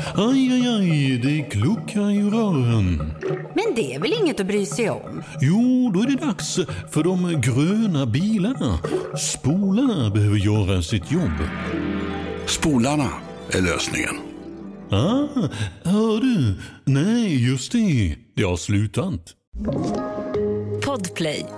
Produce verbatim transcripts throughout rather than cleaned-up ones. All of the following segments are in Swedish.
Aj, aj, aj, det kluckar i rören. Men det är väl inget att bry sig om? Jo, då är det dags för de gröna bilarna. Spolarna behöver göra sitt jobb. Spolarna är lösningen. Ah, hör du? Nej, just det. Det har slutat. Podplay.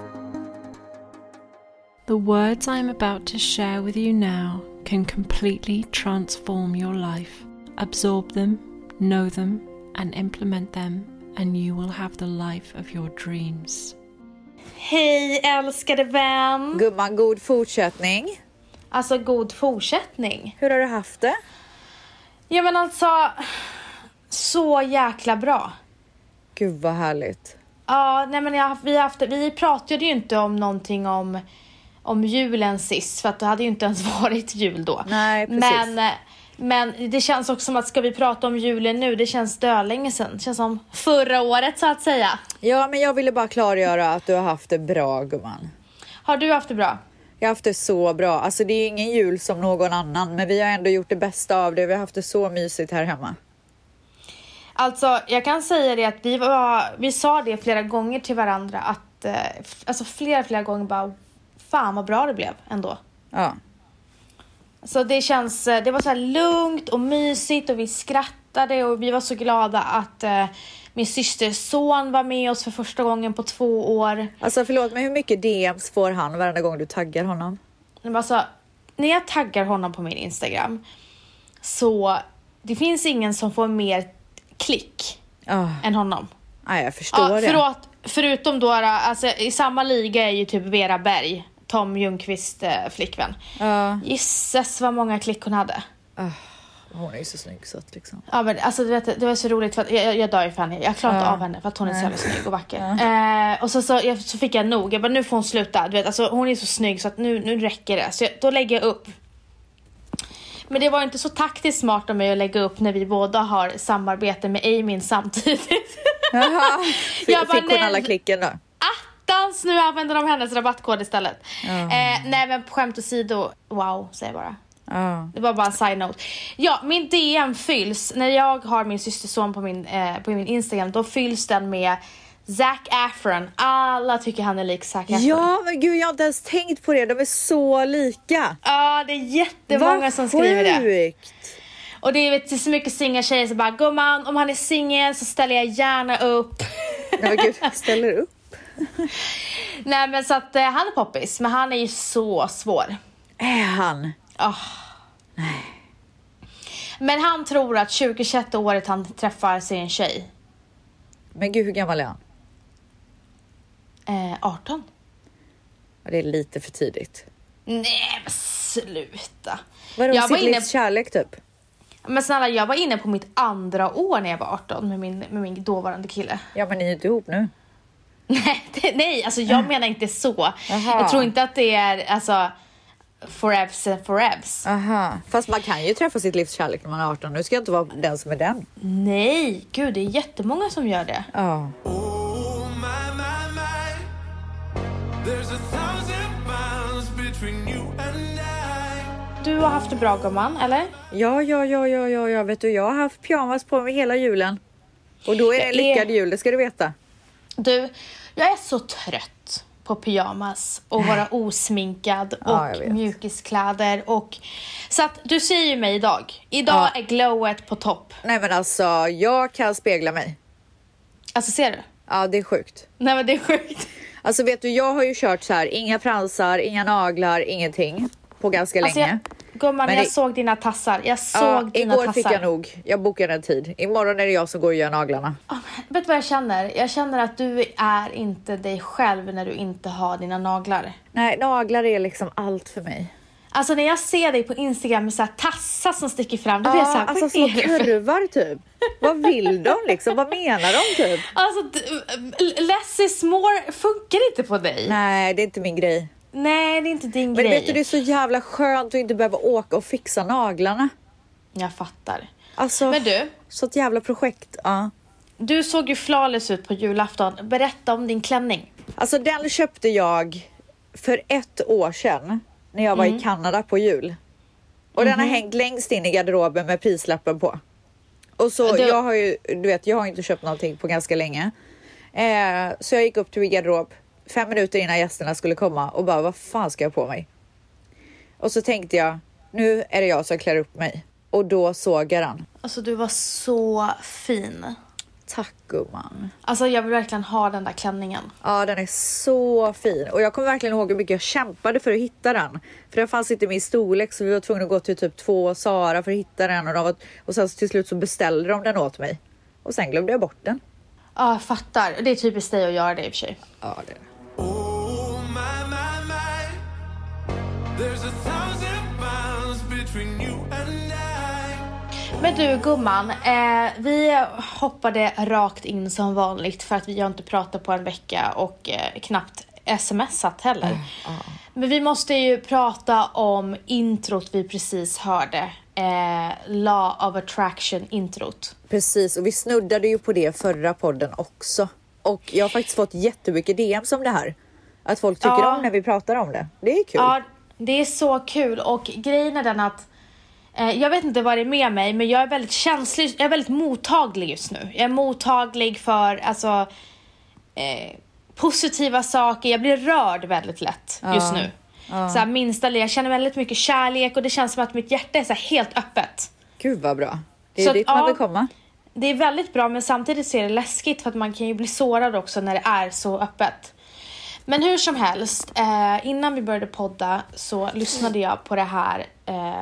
The words I'm about to share with you now can completely transform your life. Absorb them, know them, and implement them, and you will have the life of your dreams. Hej älskade vän. Gumman, god fortsättning. Alltså god fortsättning. Hur har du haft det? Ja men alltså, så jäkla bra. Gud vad härligt. Ja, nej men jag, vi, haft, vi pratade ju inte om någonting om, om julen sist. För att det hade ju inte ens varit jul då. Nej, precis. Men, men det känns också som att ska vi prata om julen nu, det känns dölänge sedan. Det känns som förra året så att säga. Ja, men jag ville bara klargöra att du har haft det bra, gumman. Har du haft det bra? Jag har haft det så bra. Alltså det är ingen jul som någon annan. Men vi har ändå gjort det bästa av det. Vi har haft det så mysigt här hemma. Alltså jag kan säga det att vi, var, vi sa det flera gånger till varandra. Att, eh, alltså flera flera gånger bara, fan vad bra det blev ändå. Ja. Så det känns, det var så här lugnt och mysigt och vi skrattade och vi var så glada att eh, min systers son var med oss för första gången på två år. Alltså förlåt, men hur mycket D Ms får han varenda gång du taggar honom? Men alltså, när jag taggar honom på min Instagram så det finns ingen som får mer klick oh. än honom. Nej, jag förstår ja, det. Förlåt, förutom då, alltså, i samma liga är ju typ Vera Berg, Tom Ljungqvist eh, flickvän. Ja. Gisses vad många klick hon hade. Oh, hon är ju så snygg så att liksom. Ja men alltså du vet, det var så roligt för att jag, jag dör ju för henne. Jag klarar inte ja. av henne för att hon är så jävla snygg och vacker. Ja. Eh, och så, så, jag, så fick jag nog. Jag bara, nu får hon sluta. Du vet, alltså, hon är så snygg så att nu, nu räcker det. Så jag, då lägger jag upp. Men det var inte så taktiskt smart av mig att lägga upp när vi båda har samarbete med Amin samtidigt. Jaha, F- jag bara, fick hon nej, alla klicken då? Attans, nu använder de hennes rabattkod istället. Ja. Eh, nej men på skämt åsido, wow, säger jag bara. Ja. Det var bara en side note. Ja, min D M fylls när jag har min systerson på min, eh, på min Instagram. Då fylls den med Zac Efron. Alla tycker han är lik Zac Efron. Ja, men gud, jag har inte ens tänkt på det. De är så lika. Ja, det är jättemånga Vad som skriver det. sjukt. Och det är, vet, det är så mycket singeltjejer som bara, gumman, om han är singel så ställer jag gärna upp. Nej men gud, ställer upp. Nej men så att eh, han är poppis. Men han är ju så svår. Är han? Oh. Nej. Men han tror att tjugohundratjugoett året han träffar sin tjej. Men gud, hur gammal är han? Eh, arton. Ja, det är lite för tidigt. Nej men sluta. Vadå, Jag var sitt inne- livs kärlek typ? Men snälla, jag var inne på mitt andra år när jag var arton med min, med min dåvarande kille. Ja, men ni är inte ihop nu. Nej, det, nej, alltså jag menar inte så. Aha. Jag tror inte att det är alltså forevs and forevs. Aha, fast man kan ju träffa sitt livs kärlek när man är arton. Nu ska jag inte vara den som är den. Nej, gud, det är jättemånga som gör det. Ja. Oh, my, my, my. There's a thousand miles between you and I. Du har haft det bra, gumman, eller? Ja, ja, ja, ja, ja, ja, vet du, jag har haft pyjamas på mig hela julen. Och då är det en Jag är- lyckad jul, det ska du veta. Du, jag är så trött på pyjamas och vara osminkad Ja, jag och vet. mjukiskläder och så att du ser ju mig idag. Idag Ja. är glowet på topp. Nej men alltså, jag kan spegla mig. Alltså ser du? Ja, det är sjukt. Nej men det är sjukt. Alltså vet du, jag har ju kört så här, inga fransar, inga naglar, ingenting på ganska Alltså, länge. jag, gumman, Men jag det- såg dina tassar. Jag såg Ja, dina igår tassar. fick jag nog. Jag bokade en tid. Imorgon är det jag som går och gör naglarna. Ah, vet du vad jag känner? Jag känner att du är inte dig själv när du inte har dina naglar. Nej, naglar är liksom allt för mig. Alltså när jag ser dig på Instagram med så här tassar som sticker fram, då blir jag så Ja, här, alltså vad små är det för- kurvar typ. Vad vill de liksom? Vad menar de typ? Alltså, d- less is more funkar inte på dig. Nej, det är inte min grej. Nej, det är inte din Men grej. vet du, det är så jävla skönt att inte behöva åka och fixa naglarna. Jag fattar. Alltså, Men du, så ett jävla projekt. Ja. du såg ju flawless ut på julafton. Berätta om din klänning. Alltså den köpte jag för ett år sedan när jag var Mm. i Kanada på jul. Och den har hängt längst in i garderoben med prislappen på. Och så det... jag har ju, du vet, jag har inte köpt någonting på ganska länge. Eh, så jag gick upp till min garderob fem minuter innan gästerna skulle komma och bara, vad fan ska jag på mig? Och så tänkte jag, nu är det jag som klär upp mig. Och då såg jag den. Alltså du var så fin. Tack gumman. Alltså jag vill verkligen ha den där klänningen. Ja, den är så fin. Och jag kommer verkligen ihåg hur mycket jag kämpade för att hitta den. För den fanns inte i min storlek, så vi var tvungna att gå till typ två Sara för att hitta den. Och, de var, och sen till slut så beställde de den åt mig. Och sen glömde jag bort den. Ja, jag fattar. Det är typiskt dig att göra det i och för sig. Ja, det är det. Oh my, my, my. There's a thousand miles between you and I. Men du gumman, eh, vi hoppade rakt in som vanligt för att vi har inte pratat på en vecka och eh, knappt smsat heller. Mm, mm. Men vi måste ju prata om introt vi precis hörde. Eh, Law of Attraction introt. Precis, och vi snuddade ju på det förra podden också. Och jag har faktiskt fått jättemycket D M som det här. Att folk tycker ja. om när vi pratar om det. Det är kul. Ja, det är så kul. Och grejen är den att eh, jag vet inte vad det är med mig, men jag är väldigt känslig. Jag är väldigt mottaglig just nu. Jag är mottaglig för alltså eh, positiva saker. Jag blir rörd väldigt lätt ja. just nu. Ja. Så här, minsta, jag känner väldigt mycket kärlek och det känns som att mitt hjärta är så här helt öppet. Gud vad bra. Det är så dit att, man ja, vill komma. Det är väldigt bra, men samtidigt så är det läskigt för att man kan ju bli sårad också när det är så öppet. Men hur som helst, eh, innan vi började podda så lyssnade jag på det här eh,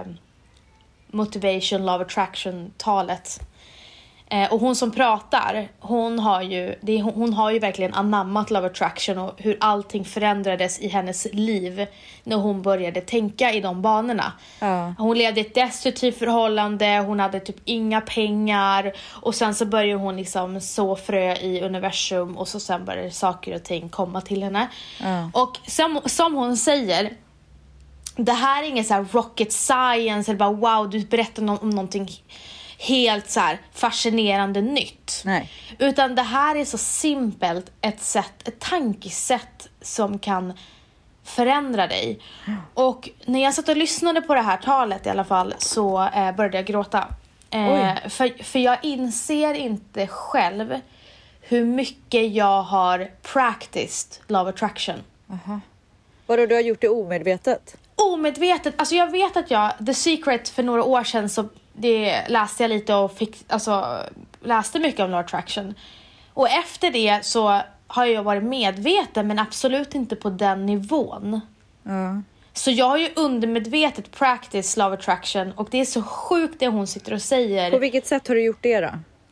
Motivation, Love Attraction-talet. Eh, och hon som pratar, hon har, ju, det är, hon har ju verkligen anammat Love Attraction och hur allting förändrades i hennes liv när hon började tänka i de banorna. Ja. Hon levde ett destruktivt förhållande, hon hade typ inga pengar och sen så började hon liksom så frö i universum och så sen började saker och ting komma till henne. Ja. Och som, som hon säger, det här är ingen så här rocket science eller bara wow, du berättar no- om någonting helt så här fascinerande nytt. Nej. Utan det här är så simpelt ett sätt, ett tankesätt som kan förändra dig. Och när jag satt och lyssnade på det här talet i alla fall så eh, började jag gråta. Eh, för, för jag inser inte själv hur mycket jag har practiced Love Attraction. Aha. Vadå, du har gjort det omedvetet? Omedvetet, alltså jag vet att jag The Secret för några år sedan så det läste jag lite och fick, alltså, läste mycket om Law Attraction. Och efter det så har jag varit medveten men absolut inte på den nivån. Mm. Så jag har ju undermedvetet practice Love Attraction och det är så sjukt det hon sitter och säger. På vilket sätt har du gjort det då?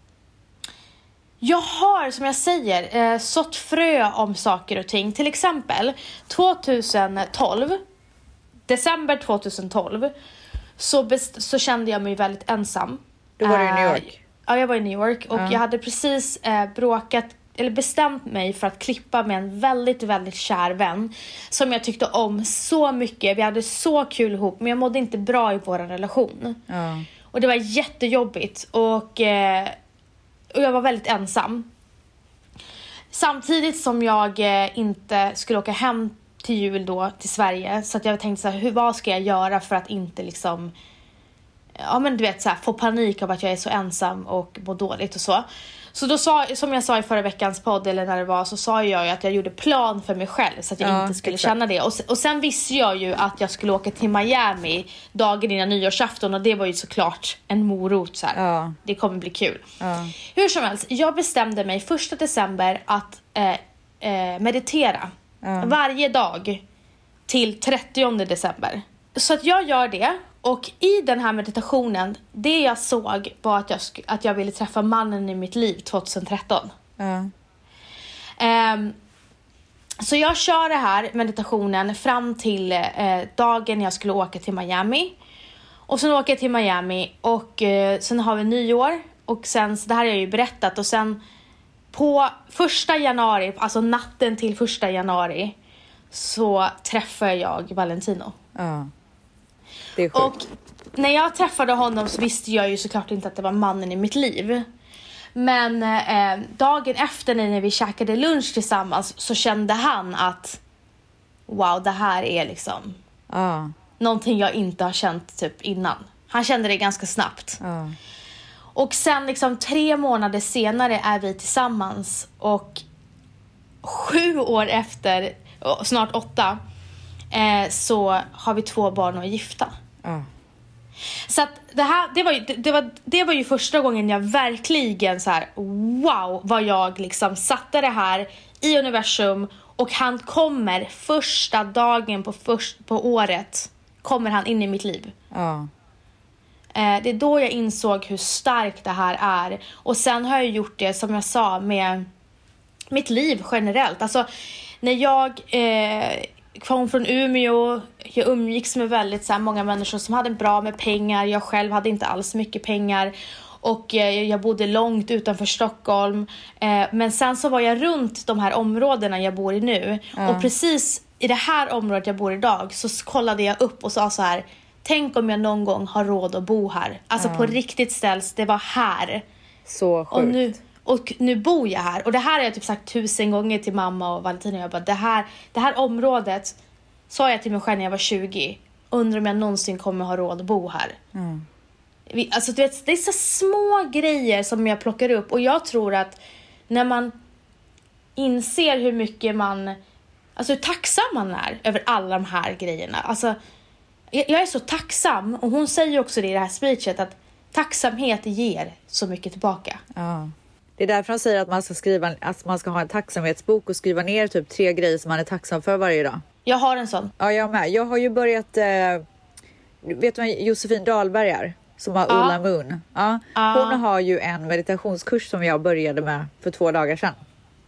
Jag har, som jag säger, eh, sått frö om saker och ting. Till exempel tjugotolv, december tjugotolv så, best- så kände jag mig väldigt ensam. Du var uh, i New York? Ja, jag var i New York och uh. jag hade precis eh, bråkat eller bestämt mig för att klippa med en väldigt, väldigt kär vän som jag tyckte om så mycket. Vi hade så kul ihop, men jag mådde inte bra i vår relation. Uh. Och det var jättejobbigt och, eh, och jag var väldigt ensam. Samtidigt som jag eh, inte skulle åka hem till jul då till Sverige, så att jag tänkte så här, hur, vad ska jag göra för att inte liksom ja men du vet så här, få panik av att jag är så ensam och mår dåligt och så. Så då sa, som jag sa i förra veckans podd eller när det var, så sa jag ju att jag gjorde plan för mig själv så att jag ja, inte skulle exakt. känna det. Och, och sen visste jag ju att jag skulle åka till Miami dagen innan nyårsafton och det var ju såklart en morot så här. Ja. Det kommer bli kul. Ja. Hur som helst, jag bestämde mig första december att eh, eh, meditera ja. varje dag till trettionde december. Så att jag gör det. Och i den här meditationen, det jag såg var att jag, sk- att jag ville träffa mannen i mitt liv tjugotretton. Mm. Um, så jag kör det här meditationen fram till uh, dagen jag skulle åka till Miami. Och sen åker jag till Miami och uh, sen har vi nyår. Och sen, så det här har jag ju berättat. Och sen på första januari, alltså natten till första januari, så träffar jag Valentino. Mm. Det är sjukt. Och när jag träffade honom så visste jag ju såklart inte att det var mannen i mitt liv. Men eh, dagen efter när vi käkade lunch tillsammans så kände han att wow, det här är liksom ah. någonting jag inte har känt typ innan. Han kände det ganska snabbt. Ah. Och sen liksom tre månader senare är vi tillsammans. Och sju år efter, snart åtta, eh, så har vi två barn och är gifta. Ja. Så att det här, det var ju, det, det var, det var ju första gången jag verkligen så här, wow, vad jag liksom satte det här i universum. Och han kommer första dagen på, först, på året, kommer han in i mitt liv. Ja. Eh, det är då jag insåg hur starkt det här är. Och sen har jag gjort det, som jag sa, med mitt liv generellt. Alltså, när jag eh, kom från Umeå, jag umgicks med väldigt så här, många människor som hade bra med pengar. Jag själv hade inte alls mycket pengar. Och eh, jag bodde långt utanför Stockholm. Eh, men sen så var jag runt de här områdena jag bor i nu. Ja. Och precis i det här området jag bor idag så kollade jag upp och sa så här: tänk om jag någon gång har råd att bo här. Alltså ja. På riktigt ställs, det var här. Så sjukt. Och nu, och nu bor jag här. Och det här har jag typ sagt tusen gånger till mamma och Valentina. Jag bara, det här, det här området sa jag till mig själv när jag var tjugo. Undrar om jag någonsin kommer ha råd att bo här. Mm. Vi, alltså du vet, det är så små grejer som jag plockar upp. Och jag tror att när man inser hur mycket man, alltså hur tacksam man är över alla de här grejerna. Alltså jag, jag är så tacksam. Och hon säger också det i det här speechet, att tacksamhet ger så mycket tillbaka. Ja. Det är därför de säger att man ska skriva, att man ska ha en tacksamhetsbok och skriva ner typ tre grejer som man är tacksam för varje dag. Jag har en sån. Ja, jag med. Jag har ju börjat, eh, vet du vad Josefin Dahlberg är? Som har Ja. Ulla Moon. Ja. Ja. Hon har ju en meditationskurs som jag började med för två dagar sedan.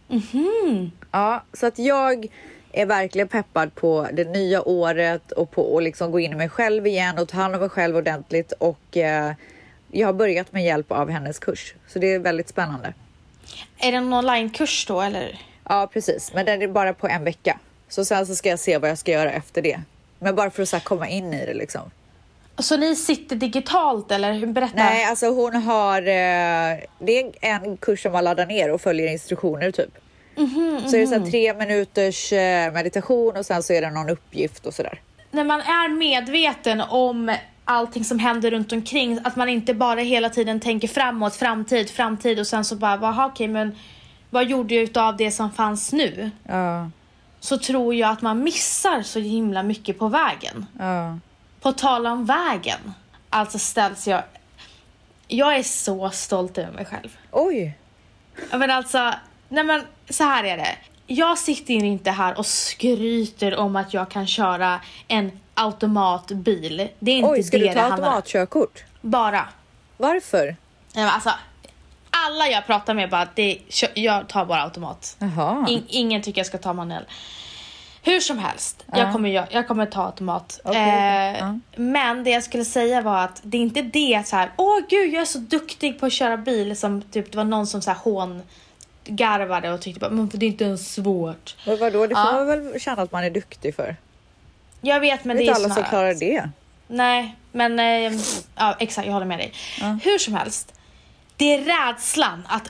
Mhm. Ja, så att jag är verkligen peppad på det nya året och på att liksom gå in i mig själv igen och ta hand om mig själv ordentligt. Och eh, jag har börjat med hjälp av hennes kurs. Så det är väldigt spännande. Är det en onlinekurs då, eller? Ja, precis. Men den är bara på en vecka. Så sen så ska jag se vad jag ska göra efter det. Men bara för att så här, komma in i det liksom. Så ni sitter digitalt, eller? Berätta. Nej, alltså hon har... Eh, det är en kurs som man laddar ner och följer instruktioner typ. Mm-hmm, så är det så här, tre minuters eh, meditation och sen så är det någon uppgift och sådär. När man är medveten om allting som händer runt omkring, att man inte bara hela tiden tänker framåt, framtid, framtid och sen så bara, vaha, okej, men vad gjorde jag utav det som fanns nu? Ja. Så tror jag att man missar så himla mycket på vägen. Ja. På tal om vägen, alltså ställs jag... Jag är så stolt över mig själv. Oj. Men alltså, nej men så här är det. Jag sitter inte här och skryter om att jag kan köra en automatbil. Det är inte Oj, ska det du ta det handlar om. automatkörkort? Bara. Varför? Nej, men alltså, alla jag pratar med bara, det, jag tar bara automat. Jaha. In, ingen tycker jag ska ta manuell. Hur som helst, Ja. jag, kommer, jag, jag kommer ta automat. Okay. Eh, Ja. Men det jag skulle säga var att det är inte det så här, åh gud, jag är så duktig på att köra bil, som typ det var någon som så här hån garvade och tyckte bara, men det är inte ens svårt. Men vadå, det får Ja. man väl känna att man är duktig för. Jag vet, men Det är det är inte alla som såna- klarar det. Nej, men eh, ja, exakt, jag håller med dig. Ja. Hur som helst, det är rädslan att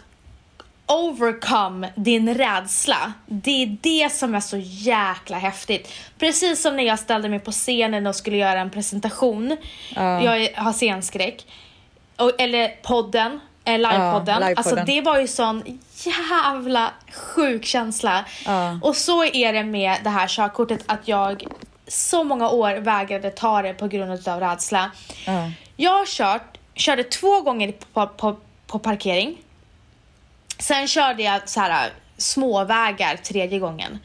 overcome din rädsla. Det är det som är så jäkla häftigt. Precis som när jag ställde mig på scenen och skulle göra en presentation. Ja. Jag har scenskräck. Och, eller podden, eh, livepodden. Ja, livepodden. Alltså det var ju sån jävla sjuk känsla. Ja. Och så är det med det här körkortet, att jag så många år vägrade ta det på grund av rädsla. Ja. Jag har kört, körde två gånger på, på, på parkering. Sen körde jag så här små vägar tredje gången.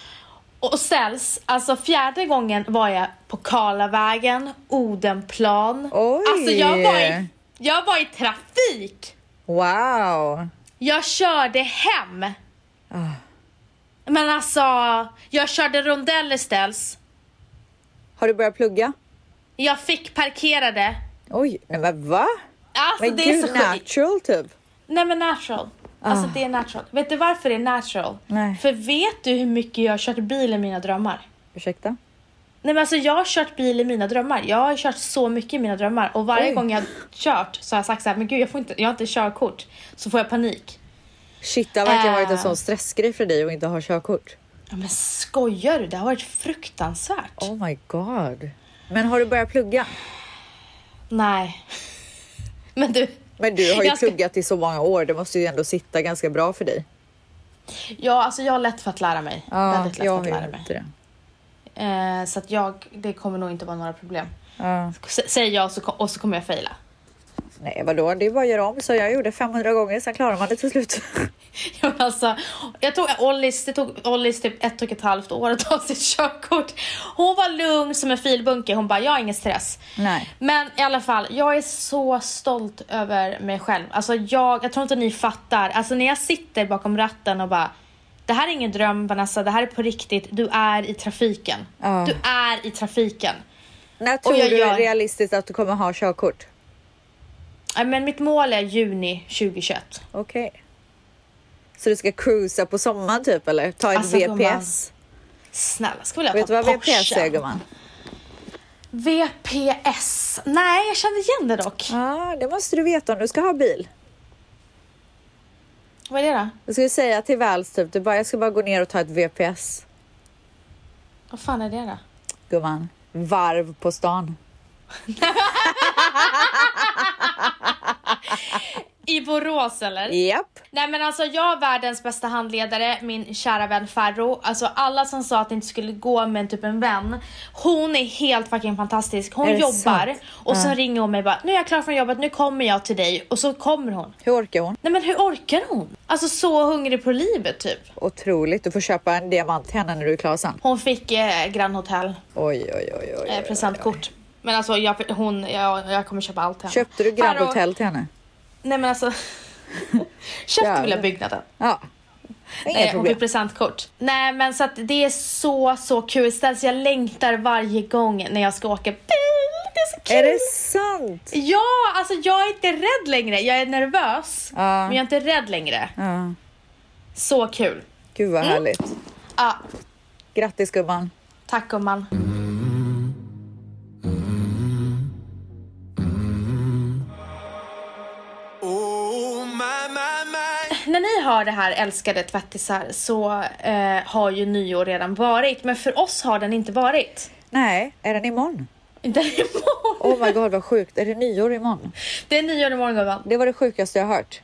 Och ställs, alltså fjärde gången var jag på Karlavägen, Odenplan. Oj. Alltså jag var i, jag var i trafik. Wow. Jag körde hem. Ah. Men alltså, jag körde rondeller ställs. Har du börjat plugga? Jag fick parkerade. Oj, nej men va? Alltså Men det gud, är så sjukt. natural typ. Nej men natural. Alltså Ah. det är natural. Vet du varför det är natural? Nej. För vet du hur mycket jag har kört bil i mina drömmar? Ursäkta? Nej men alltså jag har kört bil i mina drömmar. Jag har kört så mycket i mina drömmar. Och varje Oj. gång jag har kört så har jag sagt så här, men gud jag, får inte, jag har inte körkort. Så får jag panik. Shit, det har verkligen Äh. varit en sån stressgrej för dig att inte ha körkort. Ja men skojar du? Det har varit fruktansvärt. Oh my god. Men har du börjat plugga? Nej. Men du, Men du har ju Jag ska- pluggat i så många år. Det måste ju ändå sitta ganska bra för dig. Ja, alltså jag har lätt för att lära mig. Ja, Väldigt lätt jag för att har lära ju mig. inte det. Eh, så att jag, det kommer nog inte vara några problem. Ja. S- Säger jag så, och så kommer jag faila. Nej, vadå? Det är bara att göra om. Så jag gjorde femhundra gånger, sen klarar man det till slut. Ja, men alltså, jag tog Ollis, det tog Ollis typ ett och ett halvt år att ta sitt körkort. Hon var lugn som en filbunke. Hon bara, jag har ingen stress. Nej. Men i alla fall, jag är så stolt över mig själv. Alltså jag, jag tror inte ni fattar. Alltså när jag sitter bakom ratten och bara, det här är ingen dröm Vanessa, det här är på riktigt. Du är i trafiken. Ja. Du är i trafiken. När tror jag du gör- är realistiskt att du kommer ha körkort? Ja, men mitt mål är juni tjugohundratjugoett. Okej. Så du ska cruisa på sommaren typ, eller ta ett Alltså, V P S? Snälla, ska jag Vet ta du vad V P S Porsche? är, gumman? V P S? Nej, jag kände igen det dock. Ja, det måste du veta om du ska ha bil. Vad är det då? Jag skulle säga till Vals typ, du bara, jag ska bara gå ner och ta ett V P S. Vad fan är det då? Gumman, varv på stan. I Borås eller? Japp. Nej men alltså jag är världens bästa handledare, min kära vän Farro. Alltså alla som sa att det inte skulle gå med en typ en vän. Hon är helt fucking fantastisk. Hon Är det jobbar sant? och sen Ja. ringer hon mig bara, nu är jag klar från jobbet, nu kommer jag till dig. Och så kommer hon. Hur orkar hon? Nej men hur orkar hon? Alltså så hungrig på livet typ. Otroligt. Du får köpa en diamant till henne när du är klar sen. Hon fick eh, Grand Hotel Oj, oj, oj, oj. eh, presentkort. Men alltså jag, hon, jag, jag kommer köpa allt till henne. Köpte du Grand Farro- Hotel till henne? Nej men alltså köpte väl Jävlar. jag byggnaden. Ja. Inga Nej, hon problem. fick presentkort. Nej men så att det är så så kul. Ställs jag längtar varje gång när jag ska åka bil. Det är så kul. Är det sant? Ja, alltså jag är inte rädd längre. Jag är nervös. Ja. Men jag är inte rädd längre. Ja. Så kul. Gud vad härligt. Ja, Grattis gumman. tack gumman. Oh, my, my, my. När ni har det här älskade tvättisar så eh, har ju nyår redan varit. Men för oss har den inte varit. Nej, är den imorgon? Inte imorgon. Oh my god vad sjukt. Är det nyår imorgon? Det är nyår imorgon gumman. Det var det sjukaste jag har hört.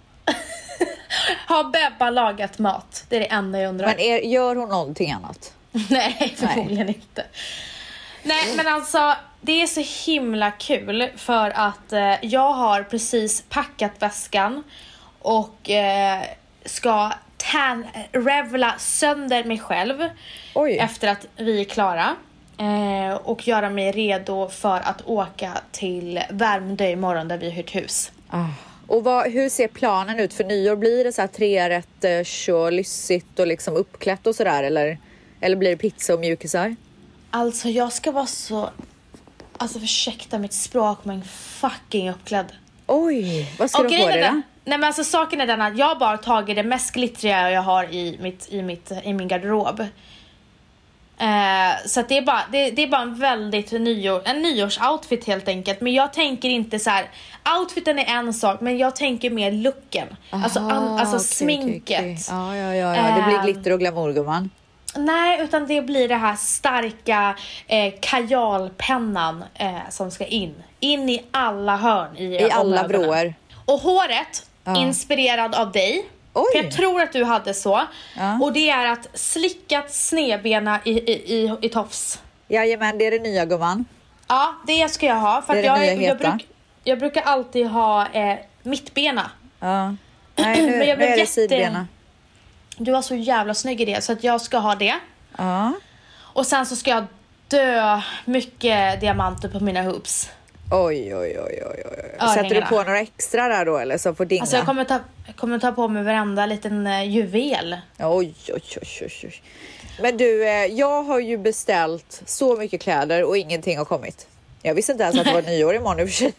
Har Bebba lagat mat? Det är det enda jag undrar. Men är, gör hon någonting annat? Nej, förmodligen inte. Nej, men alltså det är så himla kul för att eh, jag har precis packat väskan och eh, ska tan revla sönder mig själv Oj. efter att vi är klara eh, och göra mig redo för att åka till Värmdö imorgon där vi har hyrt hus. Ah. Och vad, hur ser planen ut för nyår? Blir det så här trerätters och lyssigt och liksom uppklätt och sådär? Eller, eller blir det pizza och mjukisar? Alltså jag ska vara så, alltså ursäkta mitt språk men fucking uppklädd. Oj, vad ska Och du på grejen är dig då? den- Nej men alltså saken är den att jag bara tagit det mest glittriga jag har i, mitt, i, mitt, i min garderob. Eh, så att det är bara, det, det är bara en väldigt nyår, en nyårsoutfit helt enkelt. Men jag tänker inte så här, outfiten är en sak men jag tänker mer looken. alltså an, Aha, alltså okej, sminket. okej, okej. Ja, ja, ja, ja. Det blir Ehm. glitter och glamour gumman. Nej, utan det blir det här starka eh, kajalpennan eh, som ska in. In i alla hörn. I, I alla ögonen. vrår. Och håret, Ja. inspirerad av dig. Oj. För jag tror att du hade så. Ja. Och det är att slickat snedbena i, i, i, i tofs. Jajamän, det är det nya gumman. Ja, det ska jag ha. För Det är att det jag, nya jag, heta. bruk, jag brukar alltid ha eh, mittbena. Ja. Nej, nu, Men jag nu blev är det jätte- sidbena. Du var så jävla snygg i det. Så att jag ska ha det. Ja. Och sen så ska jag dö mycket diamanter på mina hoops. Oj, oj, oj, oj, oj. Ja, Sätter du hängarna. på några extra där då eller så får dinga? Alltså jag kommer ta, jag kommer ta på mig varenda liten uh, juvel. Oj, oj, oj, oj, oj. Men du, eh, jag har ju beställt så mycket kläder och ingenting har kommit. Jag visste inte ens att det var nyår imorgon i och för sig.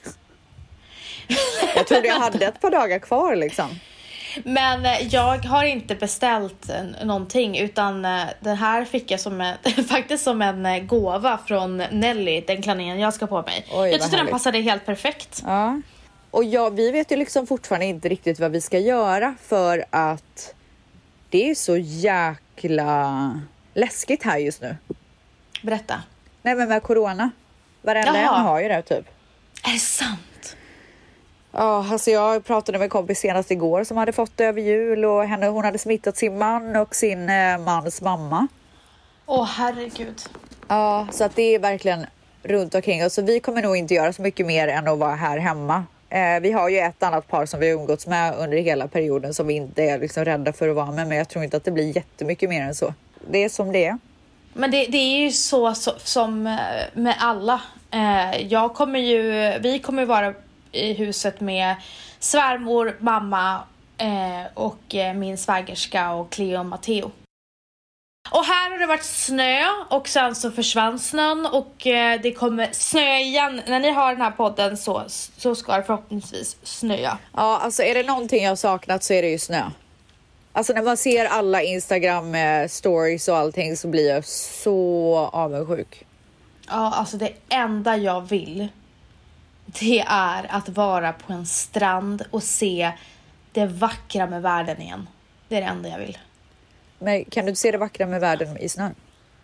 Jag trodde jag hade ett par dagar kvar liksom. Men eh, jag har inte beställt eh, någonting utan eh, den här fick jag som en, faktiskt som en eh, gåva från Nelly, den klänningen jag ska på mig. vad jag tyckte den härligt. passade helt perfekt. Ja. Och ja, vi vet ju liksom fortfarande inte riktigt vad vi ska göra för att det är så jäkla läskigt här just nu. Berätta. Nej, men med corona. Varenda Jaha. en har ju det typ. Är det sant? Ja, alltså jag pratade med en kompis senast igår som hade fått det över jul och henne, hon hade smittat sin man och sin eh, mans mamma. Åh, oh, herregud. Ja, så att det är verkligen runt omkring oss. Så vi kommer nog inte göra så mycket mer än att vara här hemma. Eh, vi har ju ett annat par som vi har umgåtts med under hela perioden som vi inte är liksom rädda för att vara med. Men jag tror inte att det blir jättemycket mer än så. Det är som det är. Men det, det är ju så, så som med alla. Eh, jag kommer ju, vi kommer ju vara i huset med svärmor, mamma eh, och eh, min svägerska och Cleo och Matteo. Och här har det varit snö och sen så försvann snön och eh, det kommer snö igen. När ni har den här podden så, så ska det förhoppningsvis snöa. Ja, alltså är det någonting jag har saknat så är det ju snö. Alltså när man ser alla Instagram stories och allting så blir jag så avundsjuk. Ja, alltså det enda jag vill det är att vara på en strand och se det vackra med världen igen. Det är det enda jag vill. Men kan du se det vackra med världen i snön?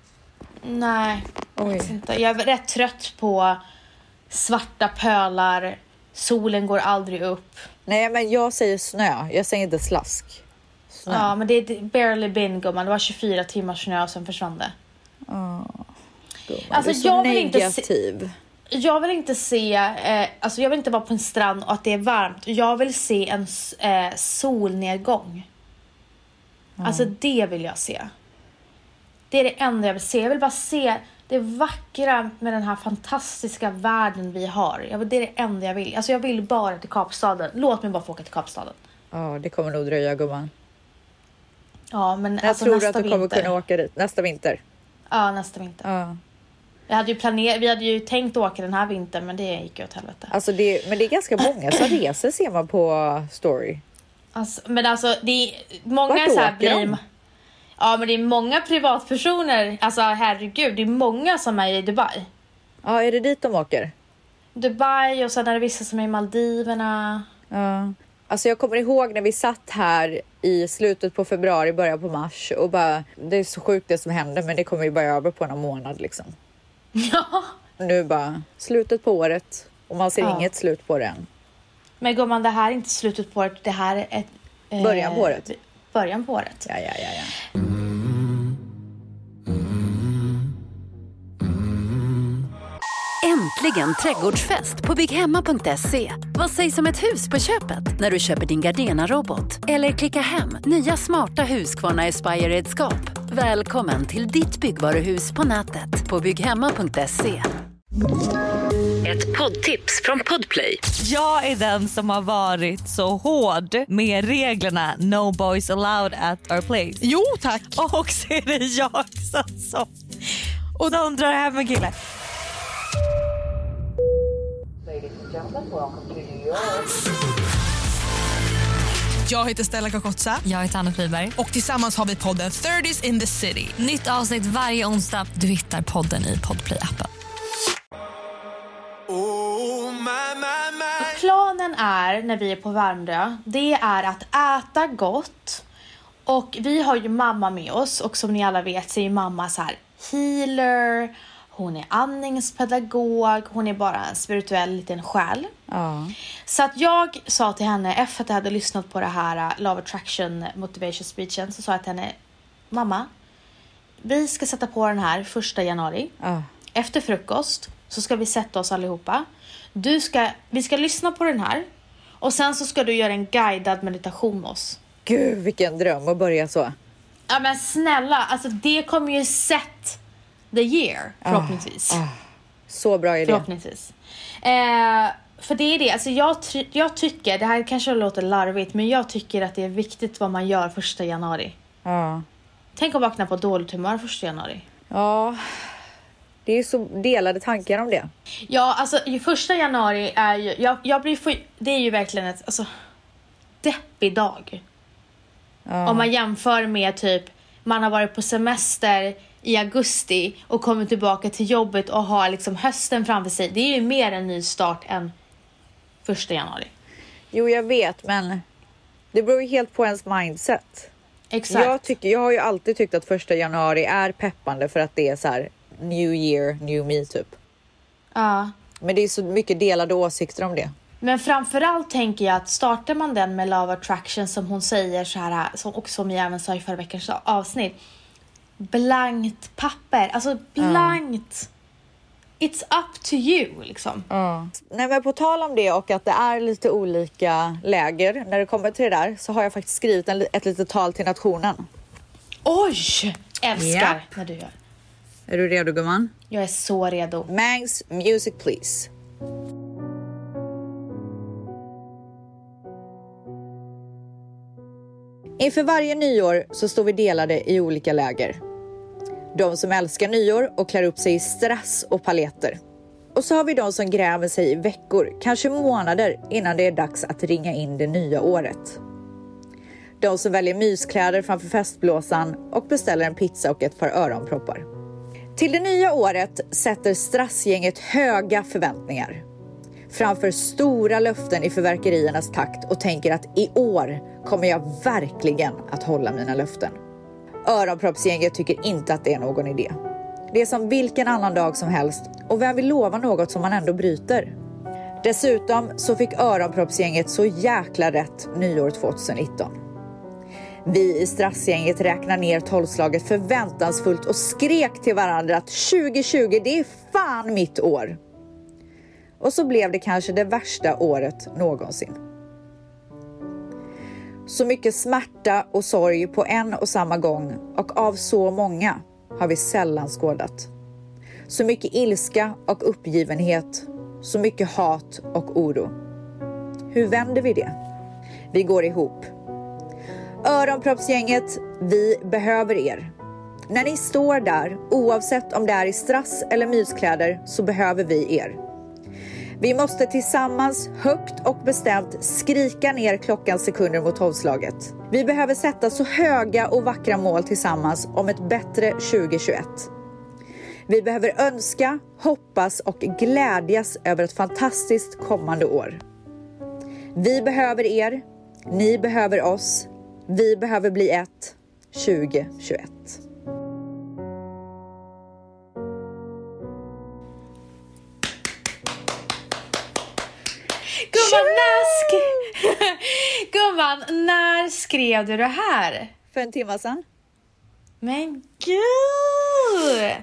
Nej, Oj. inte. Jag är rätt trött på svarta pölar. Solen går aldrig upp. Nej, men jag säger snö. Jag säger inte slask. Snö. Ja, men det är barely been, gumman. Det var tjugofyra timmar snö och sen försvann det. Oh, alltså, du är så jag vill negativ. Inte se, jag vill inte se... Eh, alltså jag vill inte vara på en strand och att det är varmt. Jag vill se en eh, solnedgång. Mm. Alltså det vill jag se. Det är det enda jag vill se. Jag vill bara se det vackra med den här fantastiska världen vi har. Jag vill, det är det enda jag vill. Alltså jag vill bara till Kapstaden. Låt mig bara få åka till Kapstaden. Ja, det kommer nog dröja, gumman. Ja, men jag alltså tror nästa att du kommer vinter. kunna åka dit nästa vinter. Ja, nästa vinter. Ja. Jag hade ju planer- vi hade ju tänkt åka den här vintern, men det gick ju åt helvete. Alltså det, men det är ganska många som reser, ser man på story. Alltså, men alltså, det är många Vart så här åker de? blir... Ja, men det är många privatpersoner. Alltså herregud, det är många som är i Dubai. Ja, är det dit de åker? Dubai och sen är det vissa som är i Maldiverna. Ja. Alltså jag kommer ihåg när vi satt här i slutet på februari, början på mars och bara, det är så sjukt det som händer, men det kommer ju bara över på en månad liksom. Ja. Nu bara slutet på året och man ser Ja. inget slut på det än. Men gumman, det här är inte slutet på året. Det här är ett... Eh, Början på året. Början på året. Ja, ja, ja, ja. Äntligen trädgårdsfest på bygghemma punkt se. Vad sägs om ett hus på köpet när du köper din Gardena-robot? Eller klicka hem nya smarta Husqvarna Aspire-redskap. Välkommen till ditt byggvaruhus på nätet på bygghemma punkt se. Ett poddtips från Podplay. Jag är den som har varit så hård med reglerna No boys allowed at our place. Jo, tack. Och så är det jag som, som, och de drar hem en kille. Jag heter Stella Kakotsa. Jag heter Anna Friberg. Och tillsammans har vi podden thirties in the city. Nytt avsnitt varje onsdag. Du hittar podden i Podplay-appen. Oh, my, my, my. Planen är, när vi är på Värmdö, det är att äta gott. Och vi har ju mamma med oss. Och som ni alla vet så är ju mamma så här healer. Hon är andningspedagog. Hon är bara en spirituell liten själ. Ja. Så att jag sa till henne, efter att jag hade lyssnat på det här Love Attraction Motivation Speechen, så sa jag till henne: mamma, vi ska sätta på den här första januari. Ja. Efter frukost så ska vi sätta oss allihopa. Du ska, vi ska lyssna på den här. Och sen så ska du göra en guidad meditation med oss. Gud, vilken dröm att börja så. Ja, men snälla, alltså det kommer ju set the year, förhoppningsvis. Ah, ah, så bra idé. Förhoppningsvis. Eh, för det är det, alltså jag, ty- jag tycker, det här kanske låter larvigt, men jag tycker att det är viktigt vad man gör första januari. Ja. Tänk att vakna på dåligt humör första januari. Ja, det är så delade tankar om det. Ja, alltså ju första januari är ju, jag, jag blir för, det är ju verkligen ett, alltså, deppig dag. Ja. Om man jämför med typ, man har varit på semester i augusti och kommer tillbaka till jobbet och har liksom hösten framför sig. Det är ju mer en ny start än första januari. Jo, jag vet, men det beror ju helt på ens mindset. Exakt. Jag, tycker, jag har ju alltid tyckt att första januari är peppande för att det är så här new year, new me typ. Ja. Men det är så mycket delade åsikter om det. Men framförallt tänker jag att startar man den med Love Attraction som hon säger så här, som, och som jag även sa i förra veckans avsnitt. Blankt papper, alltså blankt. Mm. It's up to you liksom. Mm. Nej, men på tal om det och att det är lite olika läger när det kommer till det där, så har jag faktiskt skrivit en, ett litet tal till nationen. Oj, älskar yeah. när du gör. Är du redo, gumman? Jag är så redo. Mangs, music please. Inför varje nyår så står vi delade i olika läger. De som älskar nyår och klär upp sig i strass och paletter. Och så har vi de som gräver sig i veckor, kanske månader innan det är dags att ringa in det nya året. De som väljer myskläder framför festblåsan och beställer en pizza och ett par öronproppar. Till det nya året sätter strassgänget höga förväntningar. Framför stora löften i förverkeriernas takt och tänker att i år kommer jag verkligen att hålla mina löften. Öronproppsgänget tycker inte att det är någon idé. Det är som vilken annan dag som helst och vem vill lova något som man ändå bryter? Dessutom så fick öronproppsgänget så jäkla rätt nyår tjugonitton. Vi i strassgänget räknar ner tolvslaget förväntansfullt och skrek till varandra att tjugo tjugo, det är fan mitt år. Och så blev det kanske det värsta året någonsin. Så mycket smärta och sorg på en och samma gång och av så många har vi sällan skådat. Så mycket ilska och uppgivenhet, så mycket hat och oro. Hur vänder vi det? Vi går ihop. Öronproppsgänget, vi behöver er. När ni står där, oavsett om det är i strass eller myskläder, så behöver vi er. Vi måste tillsammans högt och bestämt skrika ner klockan sekunder mot tolvslaget. Vi behöver sätta så höga och vackra mål tillsammans om ett bättre tjugo tjugoett. Vi behöver önska, hoppas och glädjas över ett fantastiskt kommande år. Vi behöver er, ni behöver oss, vi behöver bli ett tjugo tjugoett. Gumman, när, sk- Gumman, när skrev du det här? För en timme sedan. Men gud!